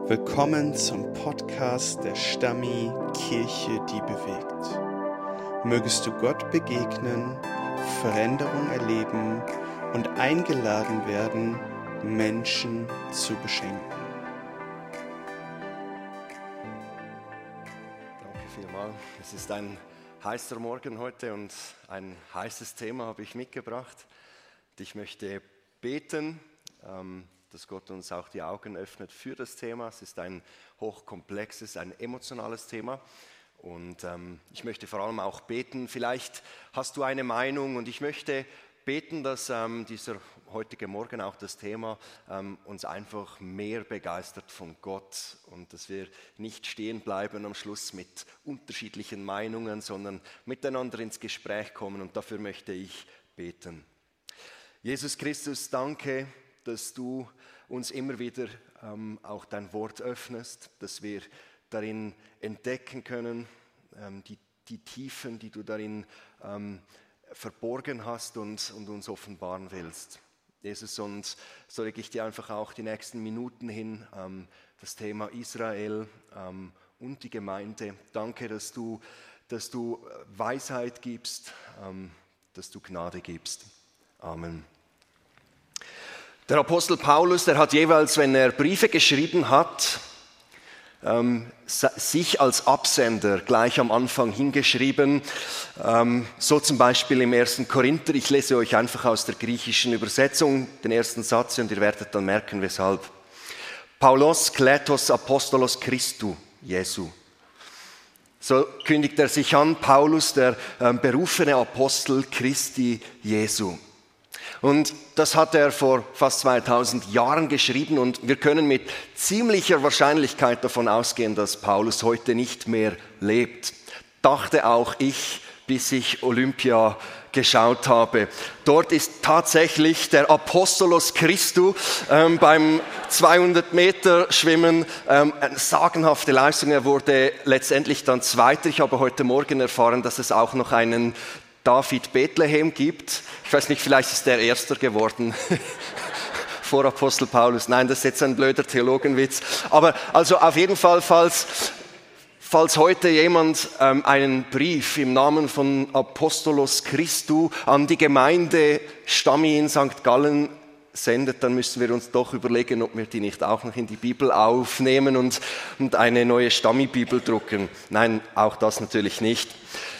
Willkommen zum Podcast der Stammi Kirche, die bewegt. Mögest du Gott begegnen, Veränderung erleben und eingeladen werden, Menschen zu beschenken. Danke vielmals. Es ist ein heißer Morgen heute und ein heißes Thema habe ich mitgebracht. Ich möchte beten, dass Gott uns auch die Augen öffnet für das Thema. Es ist ein hochkomplexes, ein emotionales Thema. Und ich möchte vor allem auch beten. Vielleicht hast du eine Meinung und ich möchte beten, dass dieser heutige Morgen auch das Thema uns einfach mehr begeistert von Gott und dass wir nicht stehen bleiben am Schluss mit unterschiedlichen Meinungen, sondern miteinander ins Gespräch kommen. Und dafür möchte ich beten. Jesus Christus, danke, dass du uns immer wieder auch dein Wort öffnest, dass wir darin entdecken können, die Tiefen, die du darin verborgen hast und uns offenbaren willst. Jesus, und so lege ich dir einfach auch die nächsten Minuten hin, das Thema Israel und die Gemeinde. Danke, dass du Weisheit gibst, dass du Gnade gibst. Amen. Der Apostel Paulus, der hat jeweils, wenn er Briefe geschrieben hat, sich als Absender gleich am Anfang hingeschrieben. So zum Beispiel im 1. Korinther, ich lese euch einfach aus der griechischen Übersetzung den ersten Satz und ihr werdet dann merken, weshalb. Paulos kletos apostolos Christu Jesu. So kündigt er sich an, Paulus, der berufene Apostel Christi Jesu. Und das hat er vor fast 2000 Jahren geschrieben und wir können mit ziemlicher Wahrscheinlichkeit davon ausgehen, dass Paulus heute nicht mehr lebt. Dachte auch ich, bis ich Olympia geschaut habe. Dort ist tatsächlich der Apostolos Christu beim 200 Meter Schwimmen eine sagenhafte Leistung. Er wurde letztendlich dann Zweiter. Ich habe heute Morgen erfahren, dass es auch noch einen David Bethlehem gibt. Ich weiß nicht, vielleicht ist der Erster geworden vor Apostel Paulus. Nein, das ist jetzt ein blöder Theologenwitz. Aber also auf jeden Fall, falls heute jemand einen Brief im Namen von Apostolos Christu an die Gemeinde Stammi in St. Gallen sendet, dann müssen wir uns doch überlegen, ob wir die nicht auch noch in die Bibel aufnehmen und eine neue Stammi-Bibel drucken. Nein, auch das natürlich nicht.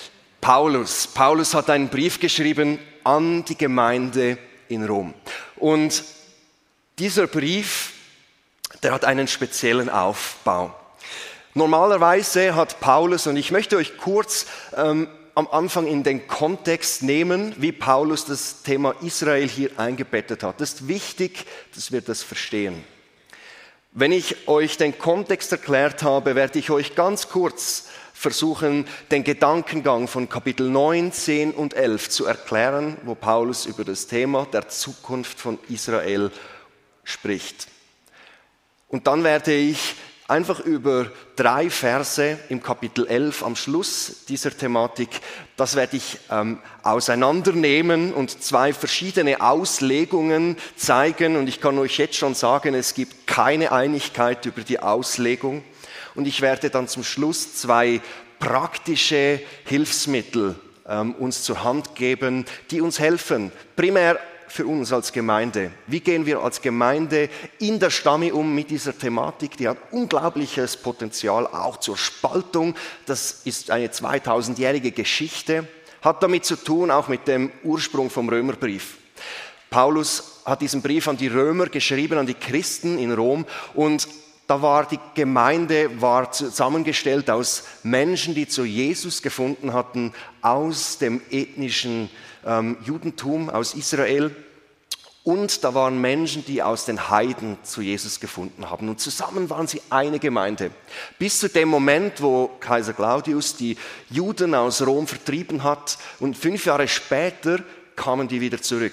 Paulus hat einen Brief geschrieben an die Gemeinde in Rom. Und dieser Brief, der hat einen speziellen Aufbau. Normalerweise hat Paulus, und ich möchte euch kurz am Anfang in den Kontext nehmen, wie Paulus das Thema Israel hier eingebettet hat. Es ist wichtig, dass wir das verstehen. Wenn ich euch den Kontext erklärt habe, werde ich euch ganz kurz versuchen, den Gedankengang von Kapitel 9, 10 und 11 zu erklären, wo Paulus über das Thema der Zukunft von Israel spricht. Und dann werde ich einfach über 3 Verse im Kapitel 11 am Schluss dieser Thematik, das werde ich auseinandernehmen und 2 verschiedene Auslegungen zeigen. Und ich kann euch jetzt schon sagen, es gibt keine Einigkeit über die Auslegung. Und ich werde dann zum Schluss 2 praktische Hilfsmittel uns zur Hand geben, die uns helfen, primär für uns als Gemeinde. Wie gehen wir als Gemeinde in der Stammi um mit dieser Thematik? Die hat unglaubliches Potenzial, auch zur Spaltung. Das ist eine 2000-jährige Geschichte, hat damit zu tun, auch mit dem Ursprung vom Römerbrief. Paulus hat diesen Brief an die Römer geschrieben, an die Christen in Rom, und da war die Gemeinde zusammengestellt aus Menschen, die zu Jesus gefunden hatten, aus dem ethnischen Judentum, aus Israel. Und da waren Menschen, die aus den Heiden zu Jesus gefunden haben. Und zusammen waren sie eine Gemeinde. Bis zu dem Moment, wo Kaiser Claudius die Juden aus Rom vertrieben hat. Und 5 Jahre später kamen die wieder zurück.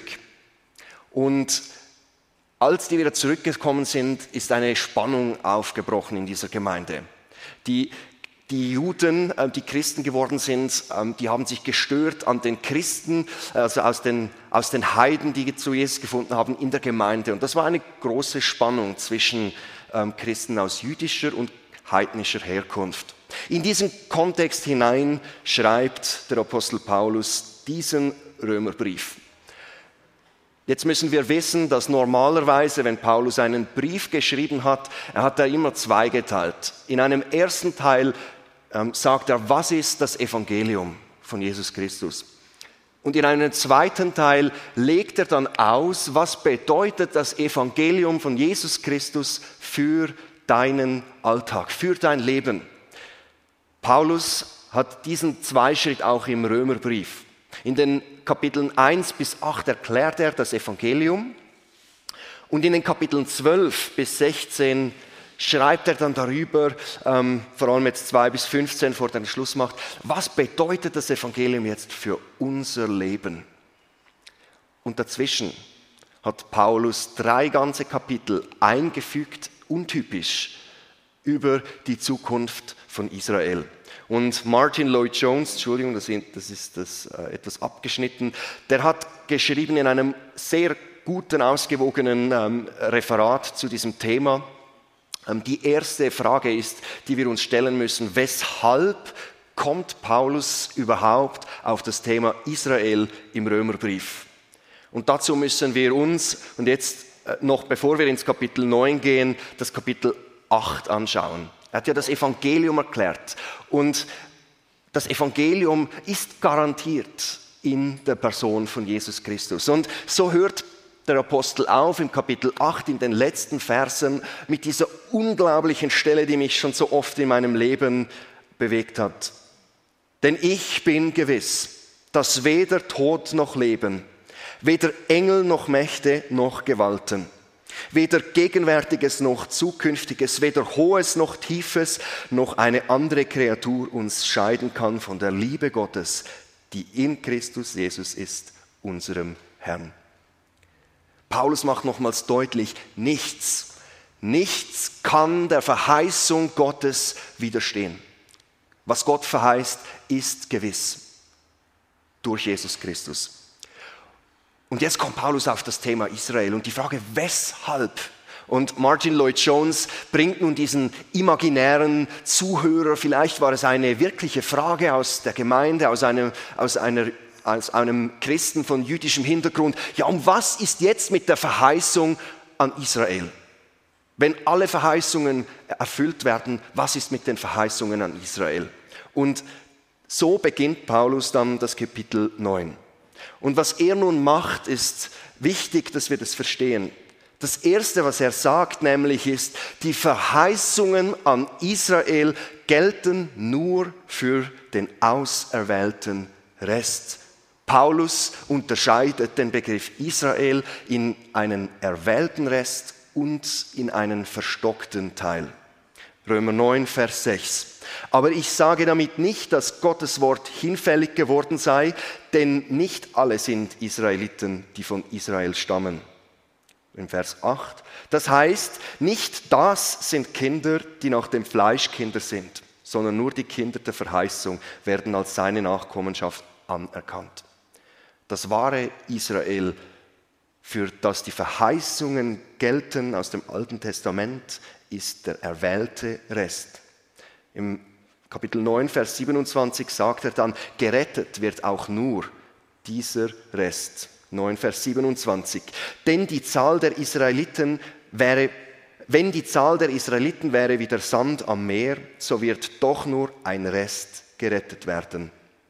Und als die wieder zurückgekommen sind, ist eine Spannung aufgebrochen in dieser Gemeinde. Die Die Juden, die Christen geworden sind, die haben sich gestört an den Christen, also aus den Heiden, die zu Jesus gefunden haben in der Gemeinde. Und das war eine große Spannung zwischen Christen aus jüdischer und heidnischer Herkunft. In diesen Kontext hinein schreibt der Apostel Paulus diesen Römerbrief. Jetzt müssen wir wissen, dass normalerweise, wenn Paulus einen Brief geschrieben hat, er hat da immer zweigeteilt. In einem ersten Teil sagt er, was ist das Evangelium von Jesus Christus? Und in einem zweiten Teil legt er dann aus, was bedeutet das Evangelium von Jesus Christus für deinen Alltag, für dein Leben. Paulus hat diesen Zweischritt auch im Römerbrief. In den Kapiteln 1 bis 8 erklärt er das Evangelium und in den Kapiteln 12 bis 16 schreibt er dann darüber, vor allem jetzt 2 bis 15, vor dem Schluss macht, was bedeutet das Evangelium jetzt für unser Leben? Und dazwischen hat Paulus 3 ganze Kapitel eingefügt, untypisch, über die Zukunft von Israel. Und Martin Lloyd-Jones, Entschuldigung, das ist etwas abgeschnitten, der hat geschrieben in einem sehr guten, ausgewogenen Referat zu diesem Thema. Die erste Frage ist, die wir uns stellen müssen, weshalb kommt Paulus überhaupt auf das Thema Israel im Römerbrief? Und dazu müssen wir uns, und jetzt noch bevor wir ins Kapitel 9 gehen, das Kapitel 8 anschauen. Er hat ja das Evangelium erklärt und das Evangelium ist garantiert in der Person von Jesus Christus. Und so hört der Apostel auf im Kapitel 8 in den letzten Versen mit dieser unglaublichen Stelle, die mich schon so oft in meinem Leben bewegt hat. Denn ich bin gewiss, dass weder Tod noch Leben, weder Engel noch Mächte noch Gewalten, weder Gegenwärtiges noch Zukünftiges, weder Hohes noch Tiefes, noch eine andere Kreatur uns scheiden kann von der Liebe Gottes, die in Christus Jesus ist, unserem Herrn. Paulus macht nochmals deutlich, nichts kann der Verheißung Gottes widerstehen. Was Gott verheißt, ist gewiss durch Jesus Christus. Und jetzt kommt Paulus auf das Thema Israel und die Frage, weshalb? Und Martin Lloyd-Jones bringt nun diesen imaginären Zuhörer, vielleicht war es eine wirkliche Frage aus der Gemeinde, aus einem Christen von jüdischem Hintergrund. Ja, und was ist jetzt mit der Verheißung an Israel? Wenn alle Verheißungen erfüllt werden, was ist mit den Verheißungen an Israel? Und so beginnt Paulus dann das Kapitel 9. Und was er nun macht, ist wichtig, dass wir das verstehen. Das Erste, was er sagt, nämlich ist, die Verheißungen an Israel gelten nur für den auserwählten Rest. Paulus unterscheidet den Begriff Israel in einen erwählten Rest und in einen verstockten Teil. Römer 9, Vers 6. Aber ich sage damit nicht, dass Gottes Wort hinfällig geworden sei, denn nicht alle sind Israeliten, die von Israel stammen. In Vers 8. Das heißt, nicht das sind Kinder, die nach dem Fleisch Kinder sind, sondern nur die Kinder der Verheißung werden als seine Nachkommenschaft anerkannt. Das wahre Israel, für das die Verheißungen gelten aus dem Alten Testament, ist der erwählte Rest. Im Kapitel 9, Vers 27 sagt er dann, gerettet wird auch nur dieser Rest. 9, Vers 27. Denn die Zahl der Israeliten wäre, wenn die Zahl der Israeliten wäre wie der Sand am Meer, so wird doch nur ein Rest gerettet werden.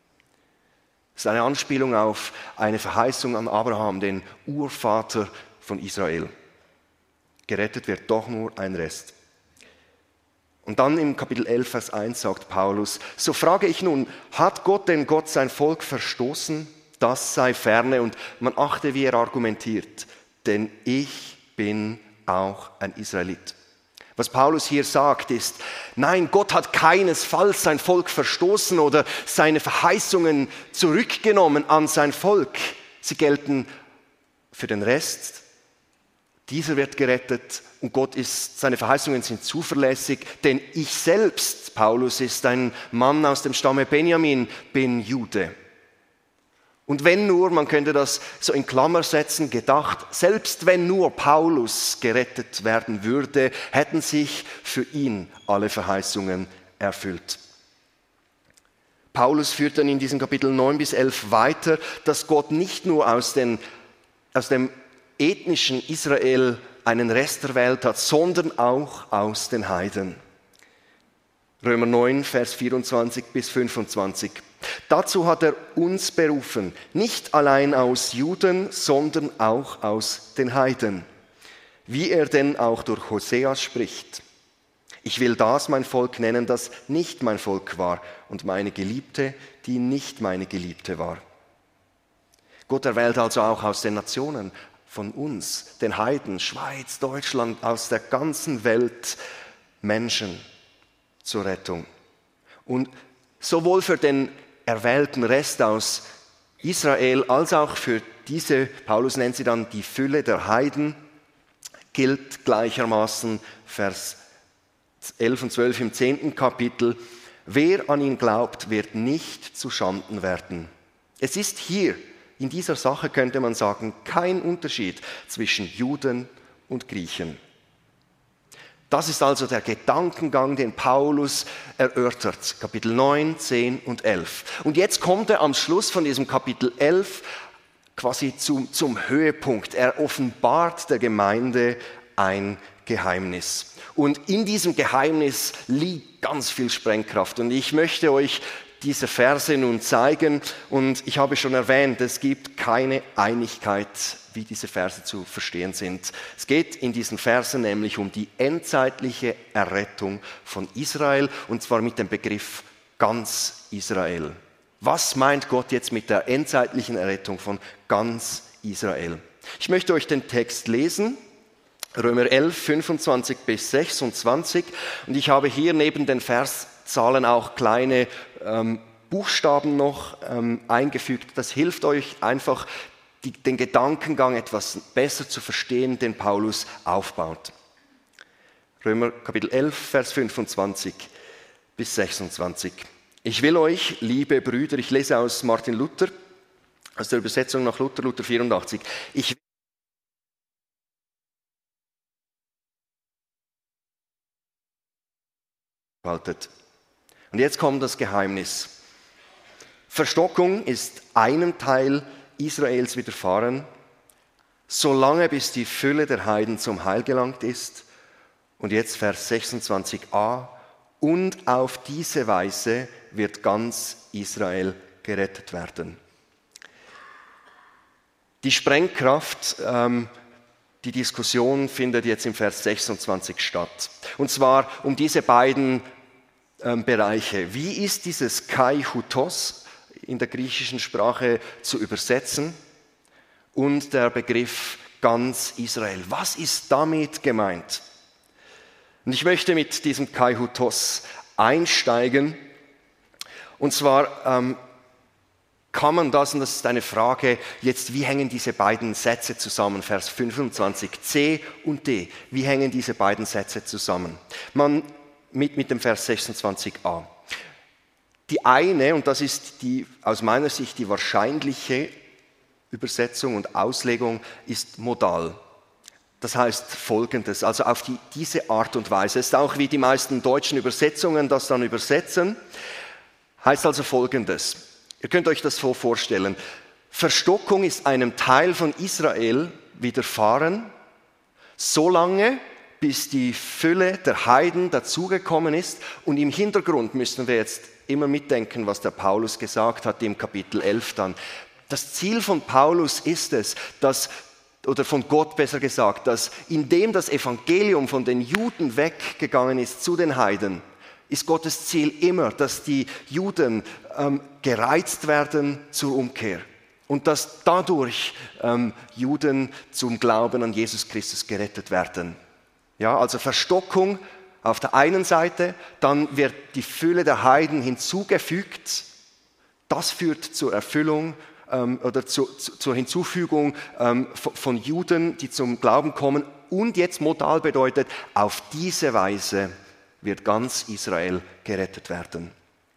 Das ist eine Anspielung auf eine Verheißung an Abraham, den Urvater von Israel. Gerettet wird doch nur ein Rest. Und dann im Kapitel 11, Vers 1 sagt Paulus, so frage ich nun, hat Gott denn Gott sein Volk verstoßen? Das sei ferne. Und man achte, wie er argumentiert, denn ich bin auch ein Israelit. Was Paulus hier sagt ist, nein, Gott hat keinesfalls sein Volk verstoßen oder seine Verheißungen zurückgenommen an sein Volk. Sie gelten für den Rest Dieser wird gerettet und seine Verheißungen sind zuverlässig, denn ich selbst, Paulus, ist ein Mann aus dem Stamme Benjamin, bin Jude. Und wenn nur, man könnte das so in Klammer setzen, gedacht, selbst wenn nur Paulus gerettet werden würde, hätten sich für ihn alle Verheißungen erfüllt. Paulus führt dann in diesen Kapitel 9 bis 11 weiter, dass Gott nicht nur aus dem ethnischen Israel einen Rest erwählt hat, sondern auch aus den Heiden. Römer 9, Vers 24 bis 25. Dazu hat er uns berufen, nicht allein aus Juden, sondern auch aus den Heiden. Wie er denn auch durch Hosea spricht. Ich will das mein Volk nennen, das nicht mein Volk war, und meine Geliebte, die nicht meine Geliebte war. Gott erwählt also auch aus den Nationen, von uns, den Heiden, Schweiz, Deutschland, aus der ganzen Welt Menschen zur Rettung. Und sowohl für den erwählten Rest aus Israel als auch für diese, Paulus nennt sie dann die Fülle der Heiden, gilt gleichermaßen Vers 11 und 12 im 10. Kapitel, wer an ihn glaubt, wird nicht zu Schanden werden. Es ist hier, in dieser Sache könnte man sagen, kein Unterschied zwischen Juden und Griechen. Das ist also der Gedankengang, den Paulus erörtert, Kapitel 9, 10 und 11. Und jetzt kommt er am Schluss von diesem Kapitel 11 quasi zum Höhepunkt. Er offenbart der Gemeinde ein Geheimnis. Und in diesem Geheimnis liegt ganz viel Sprengkraft. Und ich möchte euch diese Verse nun zeigen. Und ich habe schon erwähnt, es gibt keine Einigkeit, wie diese Verse zu verstehen sind. Es geht in diesen Versen nämlich um die endzeitliche Errettung von Israel, und zwar mit dem Begriff ganz Israel. Was meint Gott jetzt mit der endzeitlichen Errettung von ganz Israel? Ich möchte euch den Text lesen. Römer 11, 25 bis 26. Und ich habe hier neben den Verszahlen auch kleine Buchstaben noch eingefügt. Das hilft euch einfach, den Gedankengang etwas besser zu verstehen, den Paulus aufbaut. Römer Kapitel 11, Vers 25 bis 26. Ich will euch, liebe Brüder, ich lese aus Martin Luther, aus der Übersetzung nach Luther, Luther 84. Und jetzt kommt das Geheimnis. Verstockung ist einem Teil Israels widerfahren, solange bis die Fülle der Heiden zum Heil gelangt ist. Und jetzt Vers 26a. Und auf diese Weise wird ganz Israel gerettet werden. Die Sprengkraft, die Diskussion findet jetzt im Vers 26 statt. Und zwar um diese beiden Bereiche. Wie ist dieses Kai Hutos in der griechischen Sprache zu übersetzen? Und der Begriff ganz Israel. Was ist damit gemeint? Und ich möchte mit diesem Kai Hutos einsteigen. Und zwar kann man das, und das ist eine Frage, jetzt, wie hängen diese beiden Sätze zusammen, Vers 25, C und D, wie hängen diese beiden Sätze zusammen? Mit dem Vers 26a. Die eine, und das ist aus meiner Sicht die wahrscheinliche Übersetzung und Auslegung, ist modal. Das heißt Folgendes, also auf diese Art und Weise. Es ist auch, wie die meisten deutschen Übersetzungen das dann übersetzen, heißt also Folgendes. Ihr könnt euch das so vorstellen. Verstockung ist einem Teil von Israel widerfahren, solange bis die Fülle der Heiden dazugekommen ist. Und im Hintergrund müssen wir jetzt immer mitdenken, was der Paulus gesagt hat im Kapitel 11 dann. Das Ziel von Paulus ist es, oder von Gott besser gesagt, dass indem das Evangelium von den Juden weggegangen ist zu den Heiden, ist Gottes Ziel immer, dass die Juden gereizt werden zur Umkehr und dass dadurch Juden zum Glauben an Jesus Christus gerettet werden. Ja, also Verstockung auf der einen Seite, dann wird die Fülle der Heiden hinzugefügt. Das führt zur Erfüllung oder zur Hinzufügung von Juden, die zum Glauben kommen. und jetzt modal bedeutet, auf diese Weise wird ganz Israel gerettet werden.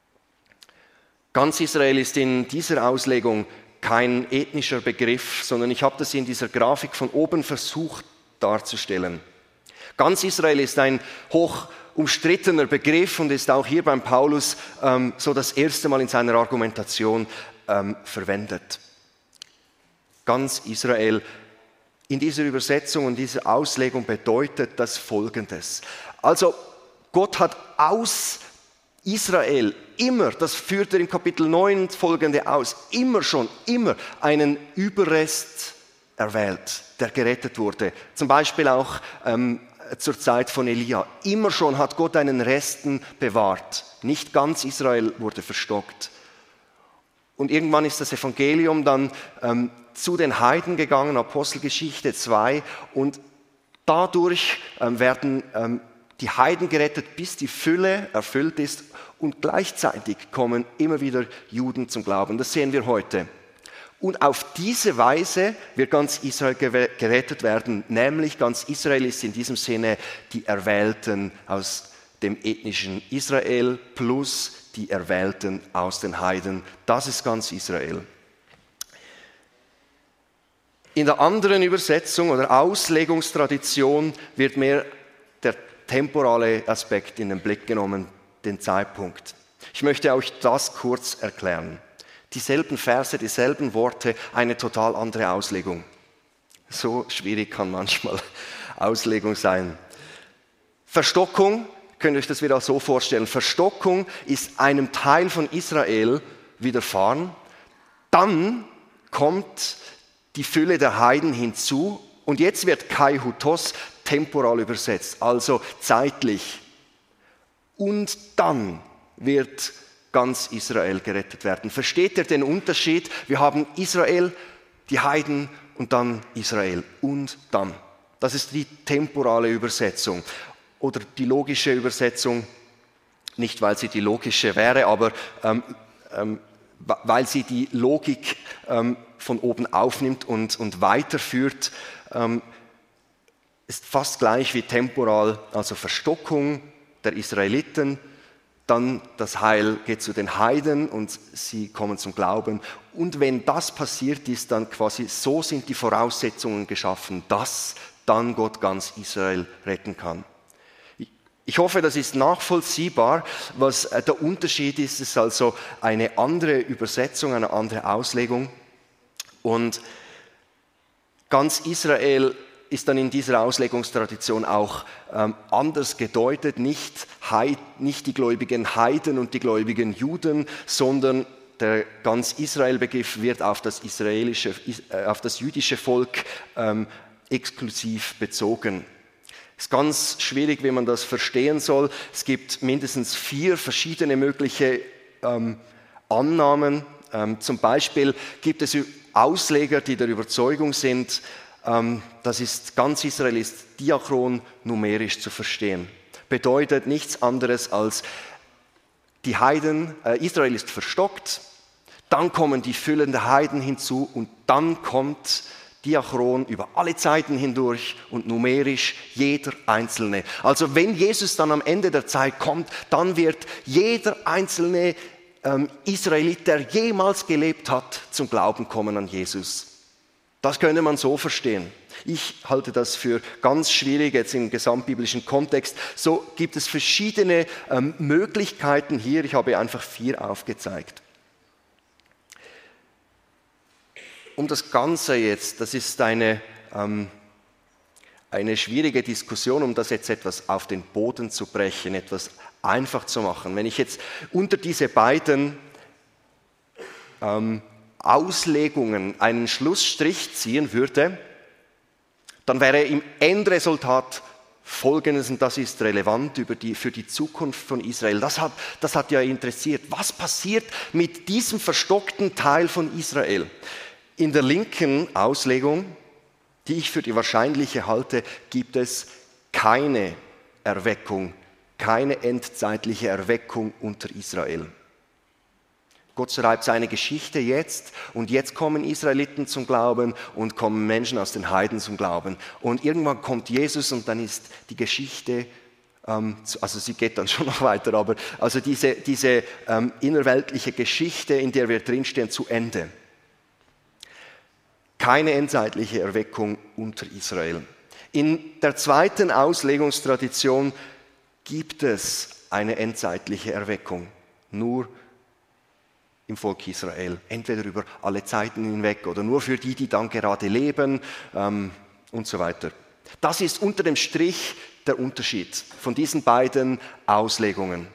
Ganz Israel ist in dieser Auslegung kein ethnischer Begriff, sondern ich habe das in dieser Grafik von oben versucht darzustellen. Ganz Israel ist ein hoch umstrittener Begriff und ist auch hier beim Paulus so das erste Mal in seiner Argumentation verwendet. Ganz Israel in dieser Übersetzung und dieser Auslegung bedeutet das Folgendes. Also Gott hat aus Israel immer, das führt er im Kapitel 9 folgende aus, immer einen Überrest erwählt, der gerettet wurde. Zum Beispiel auch zur Zeit von Elia. Immer schon hat Gott einen Resten bewahrt. Nicht ganz Israel wurde verstockt. Und irgendwann ist das Evangelium dann zu den Heiden gegangen, Apostelgeschichte 2, und dadurch werden die Heiden gerettet, bis die Fülle erfüllt ist, und gleichzeitig kommen immer wieder Juden zum Glauben. Das sehen wir heute. Und auf diese Weise wird ganz Israel gerettet werden, nämlich ganz Israel ist in diesem Sinne die Erwählten aus dem ethnischen Israel plus die Erwählten aus den Heiden. Das ist ganz Israel. In der anderen Übersetzung oder Auslegungstradition wird mehr der temporale Aspekt in den Blick genommen, den Zeitpunkt. Ich möchte euch das kurz erklären. Dieselben Verse, dieselben Worte, eine total andere Auslegung. So schwierig kann manchmal Auslegung sein. Verstockung, könnt ihr euch das wieder so vorstellen, Verstockung ist einem Teil von Israel widerfahren, dann kommt die Fülle der Heiden hinzu und jetzt wird Kai Hutos temporal übersetzt, also zeitlich. Und dann wird ganz Israel gerettet werden. Versteht ihr den Unterschied? Wir haben Israel, die Heiden und dann Israel und dann. Das ist die temporale Übersetzung oder die logische Übersetzung, nicht weil sie die logische wäre, aber weil sie die Logik von oben aufnimmt und weiterführt, ist fast gleich wie temporal, also Verstockung der Israeliten, dann das Heil geht zu den Heiden und sie kommen zum Glauben. Und wenn das passiert ist, dann quasi so sind die Voraussetzungen geschaffen, dass dann Gott ganz Israel retten kann. Ich hoffe, das ist nachvollziehbar, was der Unterschied ist. Es ist also eine andere Übersetzung, eine andere Auslegung. Und ganz Israel ist dann in dieser Auslegungstradition auch anders gedeutet, nicht die gläubigen Heiden und die gläubigen Juden, sondern der ganz Israel-Begriff wird auf das jüdische Volk exklusiv bezogen. Es ist ganz schwierig, wie man das verstehen soll. Es gibt mindestens 4 verschiedene mögliche Annahmen. Zum Beispiel gibt es Ausleger, die der Überzeugung sind, das ist ganz Israel ist diachron numerisch zu verstehen. Bedeutet nichts anderes als die Heiden, Israel ist verstockt, dann kommen die Füllen der Heiden hinzu und dann kommt diachron über alle Zeiten hindurch und numerisch jeder Einzelne. Also wenn Jesus dann am Ende der Zeit kommt, dann wird jeder einzelne Israelit, der jemals gelebt hat, zum Glauben kommen an Jesus. Das könnte man so verstehen. Ich halte das für ganz schwierig jetzt im gesamtbiblischen Kontext. So gibt es verschiedene Möglichkeiten hier. Ich habe einfach 4 aufgezeigt. Um das Ganze jetzt, das ist eine schwierige Diskussion, um das jetzt etwas auf den Boden zu brechen, etwas einfach zu machen. Wenn ich jetzt unter diese beiden Auslegungen einen Schlussstrich ziehen würde, dann wäre im Endresultat Folgendes, und das ist relevant für die Zukunft von Israel. Das hat ja interessiert. Was passiert mit diesem verstockten Teil von Israel? In der linken Auslegung, die ich für die wahrscheinliche halte, gibt es keine Erweckung, keine endzeitliche Erweckung unter Israel. Gott schreibt seine Geschichte jetzt und jetzt kommen Israeliten zum Glauben und kommen Menschen aus den Heiden zum Glauben. Und irgendwann kommt Jesus und dann ist die Geschichte, also sie geht dann schon noch weiter, aber also diese innerweltliche Geschichte, in der wir drinstehen, zu Ende. Keine endzeitliche Erweckung unter Israel. In der zweiten Auslegungstradition gibt es eine endzeitliche Erweckung, nur im Volk Israel, entweder über alle Zeiten hinweg oder nur für die, die dann gerade leben und so weiter. Das ist unter dem Strich der Unterschied von diesen beiden Auslegungen.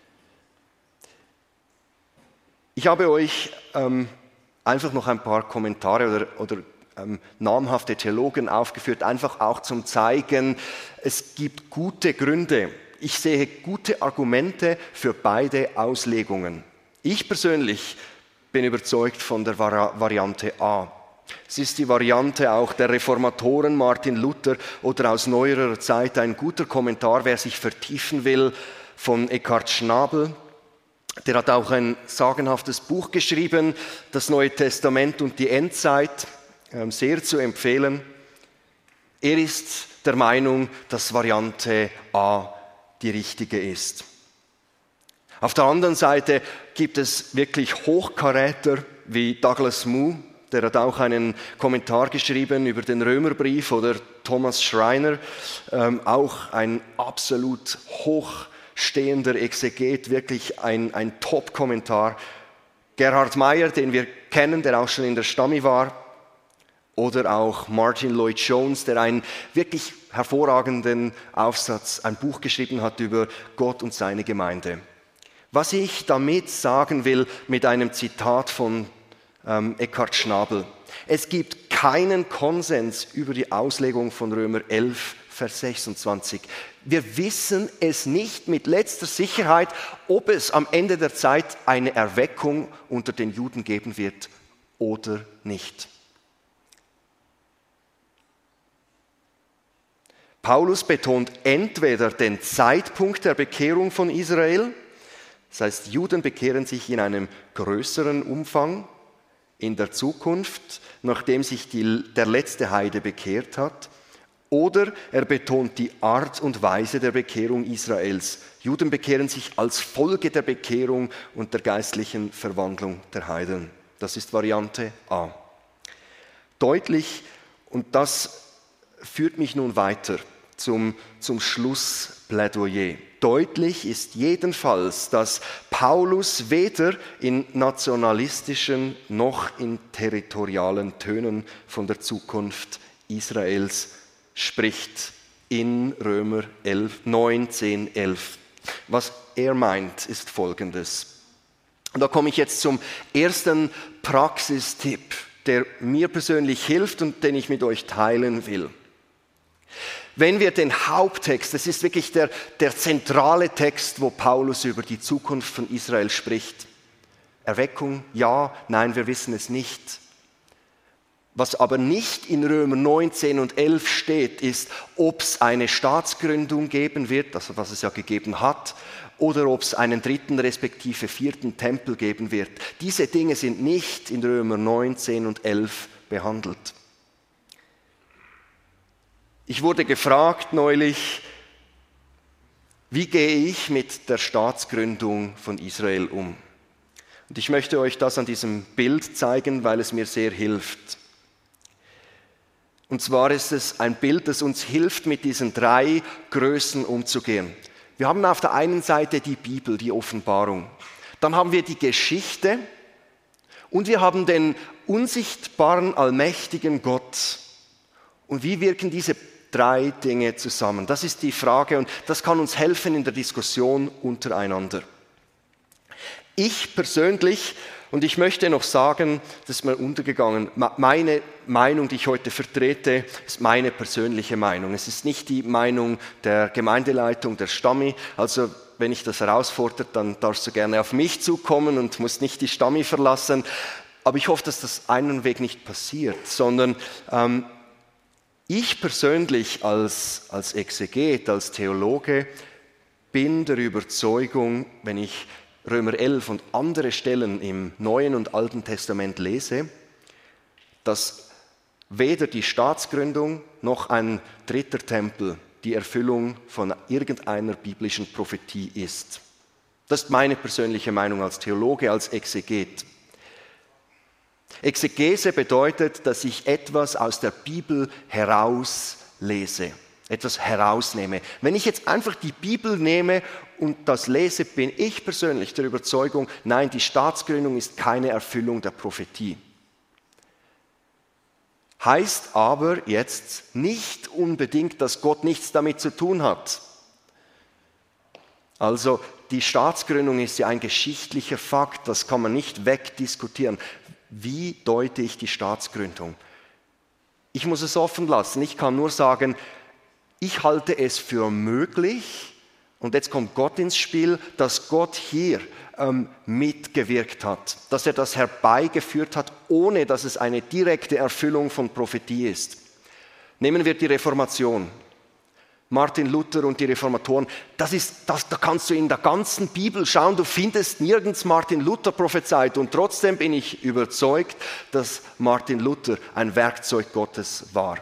Ich habe euch einfach noch ein paar Kommentare oder namhafte Theologen aufgeführt, einfach auch zum Zeigen, es gibt gute Gründe. Ich sehe gute Argumente für beide Auslegungen. Ich persönlich bin überzeugt von der Variante A. Es ist die Variante auch der Reformatoren Martin Luther oder aus neuerer Zeit ein guter Kommentar, wer sich vertiefen will, von Eckhard Schnabel. Der hat auch ein sagenhaftes Buch geschrieben, das Neue Testament und die Endzeit, sehr zu empfehlen. Er ist der Meinung, dass Variante A die richtige ist. Auf der anderen Seite gibt es wirklich Hochkaräter wie Douglas Moo, der hat auch einen Kommentar geschrieben über den Römerbrief, oder Thomas Schreiner, auch ein absolut hochstehender Exeget, wirklich ein Top-Kommentar. Gerhard Meyer, den wir kennen, der auch schon in der Stammi war, oder auch Martin Lloyd-Jones, der einen wirklich hervorragenden Aufsatz, ein Buch geschrieben hat über Gott und seine Gemeinde. Was ich damit sagen will, mit einem Zitat von Eckhard Schnabel: Es gibt keinen Konsens über die Auslegung von Römer 11, Vers 26. Wir wissen es nicht mit letzter Sicherheit, ob es am Ende der Zeit eine Erweckung unter den Juden geben wird oder nicht. Paulus betont entweder den Zeitpunkt der Bekehrung von Israel, das heißt, Juden bekehren sich in einem größeren Umfang in der Zukunft, nachdem sich der letzte Heide bekehrt hat, oder er betont die Art und Weise der Bekehrung Israels. Juden bekehren sich als Folge der Bekehrung und der geistlichen Verwandlung der Heiden. Das ist Variante A. Deutlich, und das führt mich nun weiter zum Schlussplädoyer. Deutlich ist jedenfalls, dass Paulus weder in nationalistischen noch in territorialen Tönen von der Zukunft Israels spricht in Römer 9, 10, 11. Was er meint, ist Folgendes. Und da komme ich jetzt zum ersten Praxistipp, der mir persönlich hilft und den ich mit euch teilen will. Wenn wir den Haupttext, das ist wirklich der zentrale Text, wo Paulus über die Zukunft von Israel spricht. Erweckung, ja, nein, wir wissen es nicht. Was aber nicht in Römer 9, 10 und 11 steht, ist, ob es eine Staatsgründung geben wird, also was es ja gegeben hat, oder ob es einen dritten respektive vierten Tempel geben wird. Diese Dinge sind nicht in Römer 9, 10 und 11 behandelt. Ich wurde gefragt neulich, wie gehe ich mit der Staatsgründung von Israel um? Und ich möchte euch das an diesem Bild zeigen, weil es mir sehr hilft. Und zwar ist es ein Bild, das uns hilft, mit diesen 3 Größen umzugehen. Wir haben auf der einen Seite die Bibel, die Offenbarung. Dann haben wir die Geschichte und wir haben den unsichtbaren, allmächtigen Gott. Und wie wirken diese 3 Dinge zusammen? Das ist die Frage und das kann uns helfen in der Diskussion untereinander. Ich persönlich, und ich möchte noch sagen, das ist mir untergegangen, meine Meinung, die ich heute vertrete, ist meine persönliche Meinung. Es ist nicht die Meinung der Gemeindeleitung, der Stammi. Also wenn ich das herausfordert, dann darfst du gerne auf mich zukommen und musst nicht die Stammi verlassen. Aber ich hoffe, dass das einen Weg nicht passiert, sondern ich persönlich als Exeget, als Theologe bin der Überzeugung, wenn ich Römer 11 und andere Stellen im Neuen und Alten Testament lese, dass weder die Staatsgründung noch ein dritter Tempel die Erfüllung von irgendeiner biblischen Prophetie ist. Das ist meine persönliche Meinung als Theologe, als Exeget. Exegese bedeutet, dass ich etwas aus der Bibel herauslese, etwas herausnehme. Wenn ich jetzt einfach die Bibel nehme und das lese, bin ich persönlich der Überzeugung, nein, die Staatsgründung ist keine Erfüllung der Prophetie. Heißt aber jetzt nicht unbedingt, dass Gott nichts damit zu tun hat. Also die Staatsgründung ist ja ein geschichtlicher Fakt, das kann man nicht wegdiskutieren. Wie deute ich die Staatsgründung? Ich muss es offen lassen, ich kann nur sagen, ich halte es für möglich, und jetzt kommt Gott ins Spiel, dass Gott hier mitgewirkt hat, dass er das herbeigeführt hat, ohne dass es eine direkte Erfüllung von Prophetie ist. Nehmen wir die Reformation. Martin Luther und die Reformatoren, da kannst du in der ganzen Bibel schauen, du findest nirgends Martin Luther prophezeit, und trotzdem bin ich überzeugt, dass Martin Luther ein Werkzeug Gottes war.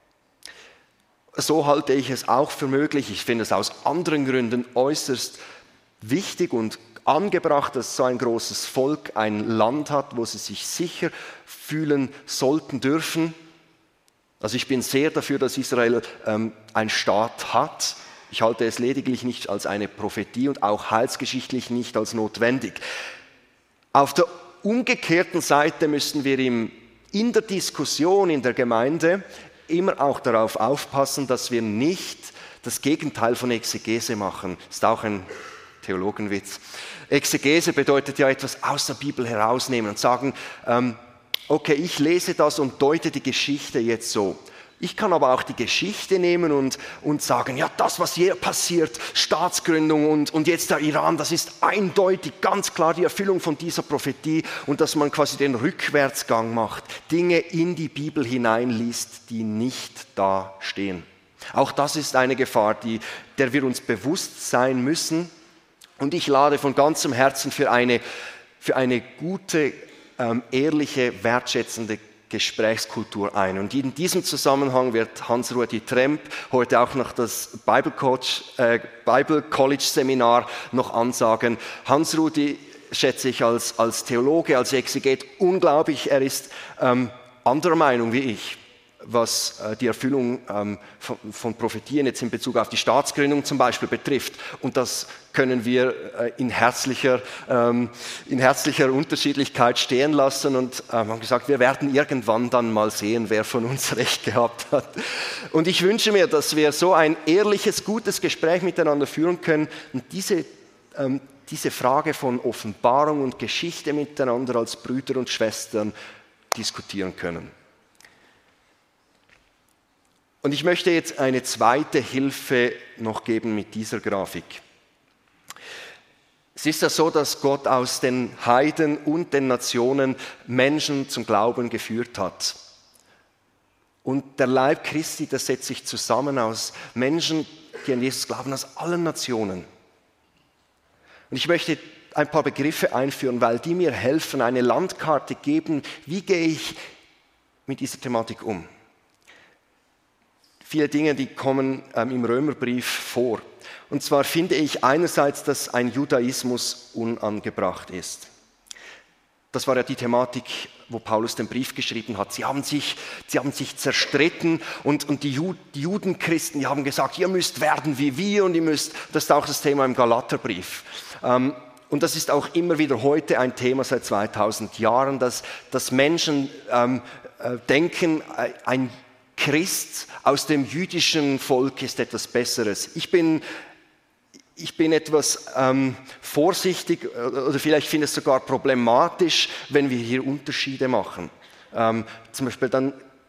So halte ich es auch für möglich. Ich finde es aus anderen Gründen äußerst wichtig und angebracht, dass so ein großes Volk ein Land hat, wo sie sich sicher fühlen sollten, dürfen. Also ich bin sehr dafür, dass Israel einen Staat hat. Ich halte es lediglich nicht als eine Prophetie und auch heilsgeschichtlich nicht als notwendig. Auf der umgekehrten Seite müssen wir in der Diskussion in der Gemeinde immer auch darauf aufpassen, dass wir nicht das Gegenteil von Exegese machen. Das ist auch ein Theologenwitz. Exegese bedeutet ja etwas aus der Bibel herausnehmen und sagen, okay, ich lese das und deute die Geschichte jetzt so. Ich kann aber auch die Geschichte nehmen und sagen, ja, das, was hier passiert, Staatsgründung und jetzt der Iran, das ist eindeutig, ganz klar die Erfüllung von dieser Prophetie, und dass man quasi den Rückwärtsgang macht, Dinge in die Bibel hineinliest, die nicht da stehen. Auch das ist eine Gefahr, der wir uns bewusst sein müssen. Und ich lade von ganzem Herzen für eine gute, ehrliche, wertschätzende Gesprächskultur ein. Und in diesem Zusammenhang wird Hans-Rudi Tremp heute auch noch das Bible College Seminar noch ansagen. Hans-Rudi schätze ich als Theologe, als Exeget unglaublich. Er ist anderer Meinung wie ich, was die Erfüllung von Prophetien jetzt in Bezug auf die Staatsgründung zum Beispiel betrifft. Und das können wir in herzlicher Unterschiedlichkeit stehen lassen und haben gesagt, wir werden irgendwann dann mal sehen, wer von uns recht gehabt hat. Und ich wünsche mir, dass wir so ein ehrliches, gutes Gespräch miteinander führen können und diese Frage von Offenbarung und Geschichte miteinander als Brüder und Schwestern diskutieren können. Und ich möchte jetzt eine zweite Hilfe noch geben mit dieser Grafik. Es ist ja so, dass Gott aus den Heiden und den Nationen Menschen zum Glauben geführt hat. Und der Leib Christi, das setzt sich zusammen aus Menschen, die an Jesus glauben, aus allen Nationen. Und ich möchte ein paar Begriffe einführen, weil die mir helfen, eine Landkarte geben, wie gehe ich mit dieser Thematik um. Viele Dinge, die kommen im Römerbrief vor. Und zwar finde ich einerseits, dass ein Judaismus unangebracht ist. Das war ja die Thematik, wo Paulus den Brief geschrieben hat. Sie haben sich zerstritten und die Judenchristen, die haben gesagt, ihr müsst werden wie wir und das ist auch das Thema im Galaterbrief. Und das ist auch immer wieder heute ein Thema seit 2000 Jahren, dass Menschen denken, ein Christ aus dem jüdischen Volk ist etwas Besseres. Ich bin etwas vorsichtig oder vielleicht finde ich es sogar problematisch, wenn wir hier Unterschiede machen. Zum Beispiel dann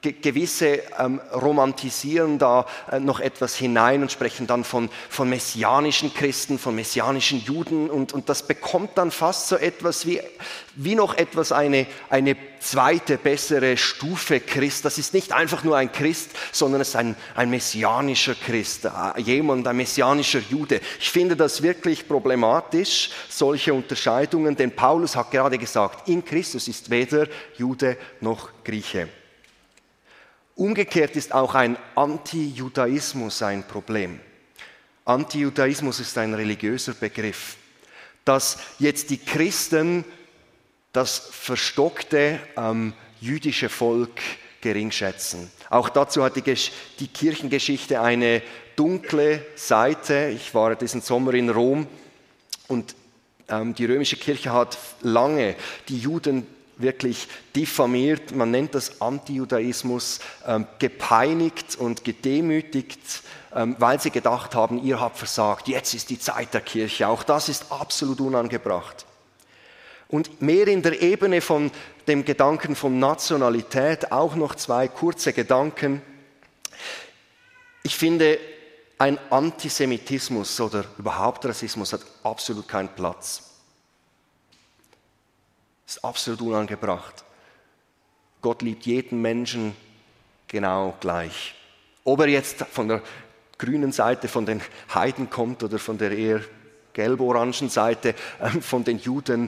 Gewisse romantisieren da noch etwas hinein und sprechen dann von messianischen Christen, von messianischen Juden und das bekommt dann fast so etwas wie noch etwas eine zweite, bessere Stufe Christ. Das ist nicht einfach nur ein Christ, sondern es ist ein messianischer Christ, ein messianischer Jude. Ich finde das wirklich problematisch, solche Unterscheidungen, denn Paulus hat gerade gesagt, in Christus ist weder Jude noch Grieche. Umgekehrt ist auch ein Antijudaismus ein Problem. Antijudaismus ist ein religiöser Begriff, dass jetzt die Christen das verstockte jüdische Volk geringschätzen. Auch dazu hat die Kirchengeschichte eine dunkle Seite. Ich war diesen Sommer in Rom und die römische Kirche hat lange die Juden wirklich diffamiert, man nennt das Antijudaismus, gepeinigt und gedemütigt, weil sie gedacht haben, ihr habt versagt, jetzt ist die Zeit der Kirche. Auch das ist absolut unangebracht. Und mehr in der Ebene von dem Gedanken von Nationalität auch noch zwei kurze Gedanken. Ich finde, ein Antisemitismus oder überhaupt Rassismus hat absolut keinen Platz. Ist absolut unangebracht. Gott liebt jeden Menschen genau gleich. Ob er jetzt von der grünen Seite von den Heiden kommt oder von der eher gelb-orangen Seite von den Juden,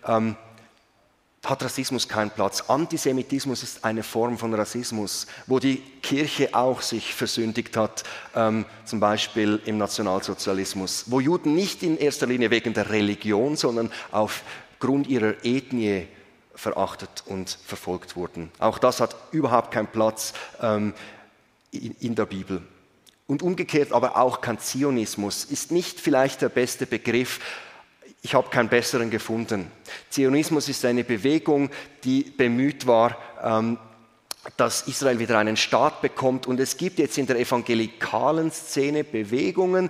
hat Rassismus keinen Platz. Antisemitismus ist eine Form von Rassismus, wo die Kirche auch sich versündigt hat, zum Beispiel im Nationalsozialismus, wo Juden nicht in erster Linie wegen der Religion, sondern aufgrund ihrer Ethnie verachtet und verfolgt wurden. Auch das hat überhaupt keinen Platz in der Bibel. Und umgekehrt aber auch kein Zionismus ist nicht vielleicht der beste Begriff. Ich habe keinen besseren gefunden. Zionismus ist eine Bewegung, die bemüht war, dass Israel wieder einen Staat bekommt. Und es gibt jetzt in der evangelikalen Szene Bewegungen,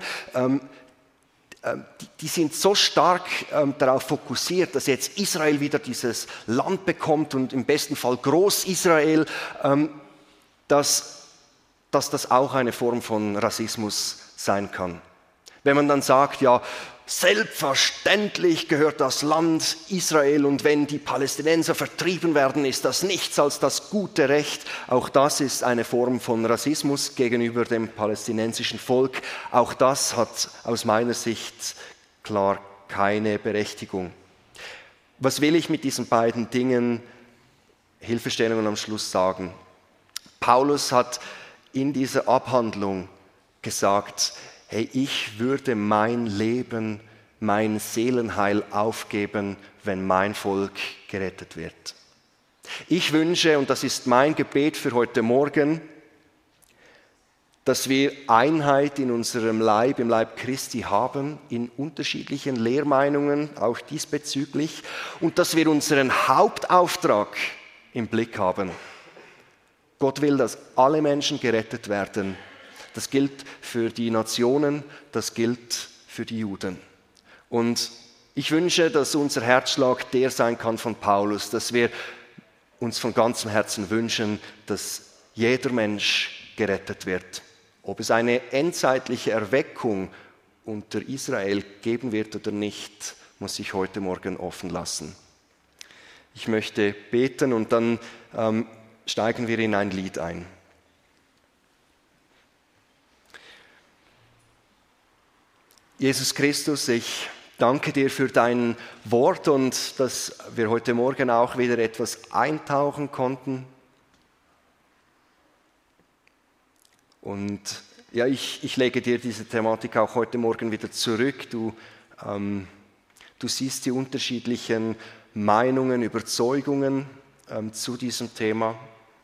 die sind so stark darauf fokussiert, dass jetzt Israel wieder dieses Land bekommt und im besten Fall Groß-Israel, dass das auch eine Form von Rassismus sein kann. Wenn man dann sagt, ja, selbstverständlich gehört das Land Israel und wenn die Palästinenser vertrieben werden, ist das nichts als das gute Recht. Auch das ist eine Form von Rassismus gegenüber dem palästinensischen Volk. Auch das hat aus meiner Sicht klar keine Berechtigung. Was will ich mit diesen beiden Dingen, Hilfestellungen am Schluss sagen? Paulus hat in dieser Abhandlung gesagt, hey, ich würde mein Leben, mein Seelenheil aufgeben, wenn mein Volk gerettet wird. Ich wünsche, und das ist mein Gebet für heute Morgen, dass wir Einheit in unserem Leib, im Leib Christi haben, in unterschiedlichen Lehrmeinungen, auch diesbezüglich, und dass wir unseren Hauptauftrag im Blick haben. Gott will, dass alle Menschen gerettet werden. Das gilt für die Nationen, das gilt für die Juden. Und ich wünsche, dass unser Herzschlag der sein kann von Paulus, dass wir uns von ganzem Herzen wünschen, dass jeder Mensch gerettet wird. Ob es eine endzeitliche Erweckung unter Israel geben wird oder nicht, muss ich heute Morgen offen lassen. Ich möchte beten und dann steigen wir in ein Lied ein. Jesus Christus, ich danke dir für dein Wort und dass wir heute Morgen auch wieder etwas eintauchen konnten. Und ja, ich lege dir diese Thematik auch heute Morgen wieder zurück. Du siehst die unterschiedlichen Meinungen, Überzeugungen zu diesem Thema.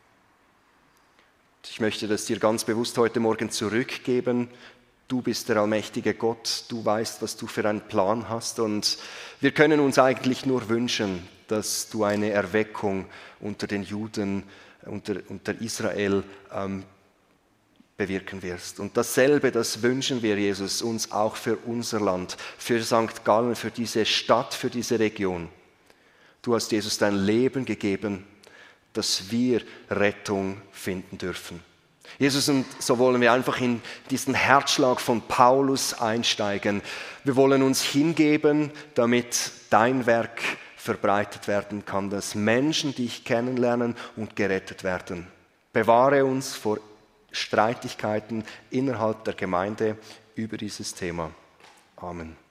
Ich möchte das dir ganz bewusst heute Morgen zurückgeben. Du bist der allmächtige Gott, du weißt, was du für einen Plan hast und wir können uns eigentlich nur wünschen, dass du eine Erweckung unter den Juden, unter Israel bewirken wirst. Und dasselbe, das wünschen wir, Jesus, uns auch für unser Land, für St. Gallen, für diese Stadt, für diese Region. Du hast, Jesus, dein Leben gegeben, dass wir Rettung finden dürfen. Jesus, und so wollen wir einfach in diesen Herzschlag von Paulus einsteigen. Wir wollen uns hingeben, damit dein Werk verbreitet werden kann, dass Menschen dich kennenlernen und gerettet werden. Bewahre uns vor Streitigkeiten innerhalb der Gemeinde über dieses Thema. Amen.